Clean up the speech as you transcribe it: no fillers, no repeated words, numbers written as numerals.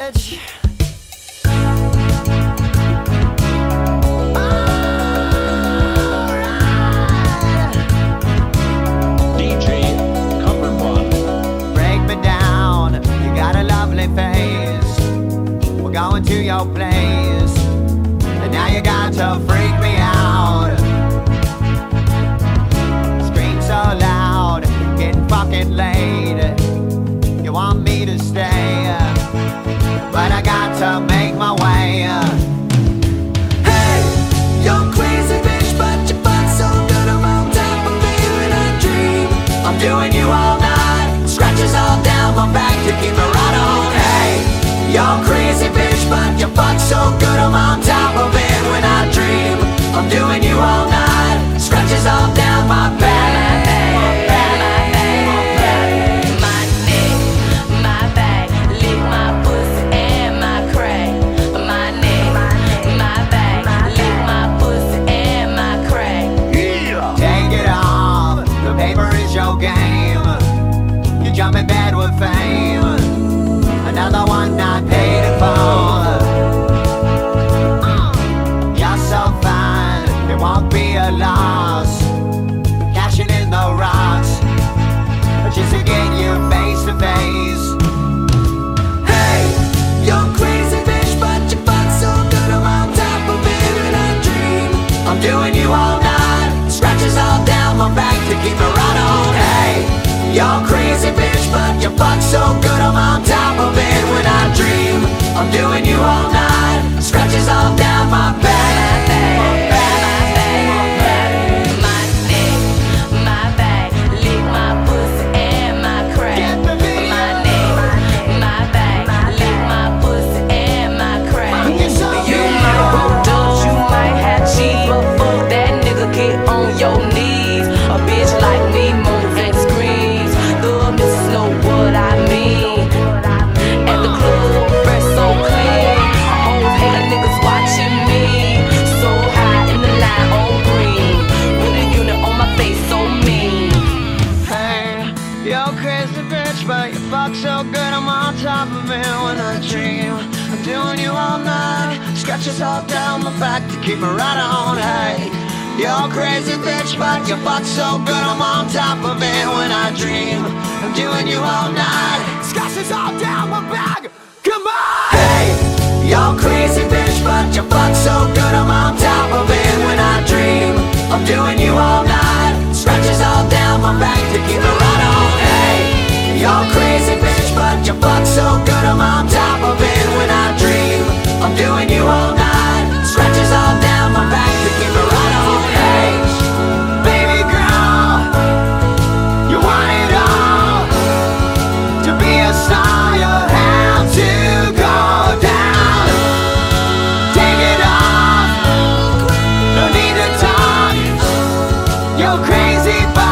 bitch. Break me down, you got a lovely face. We're going to your place, and now you got to freak me out. Scream so loud, getting fucking late. You want me to stay, but I got to make my way. Hey, you're crazy bitch, but you fuck so good I'm on top of me when I dream. I'm doing you all night, scratches all down my back to keep me right on. Hey, you're crazy bitch, but you fuck so good I'm on top of it when I dream. I'm doing you all night, scratches all down my back. Jump in bed with fame, another one not paid for. You're so fine, it won't be a loss. Cashing in the rocks, just to get you face to face. Hey, you're crazy bitch, but you fuck so good I'm on top of it when I dream. I'm doing you all night, scratches all down my back to keep me right on. Hey, you're crazy bitch, but you fuck so good I'm on top of it when I dream. I'm doing you all night, scratches all down my back. But you fuck so good I'm on top of it when I dream. I'm doing you all night, scratches all down my back to keep me right on. Hey, you're crazy bitch, but you fuck so good I'm on top of it when I dream. I'm doing you all night, scratches all down my back. Come on! Hey, you're crazy bitch, but you fuck so good I'm on top of it when I dream. I'm doing you all night, scratches all down my back to keep me right on. Hey, you're crazy bitch, but you fuck so good I'm on top of it when I dream. I'm doing you all night, scratches all down my back to keep me right on. Hey, baby girl, you want it all. To be a star you have to go down. Take it off, no need to talk. You're crazy but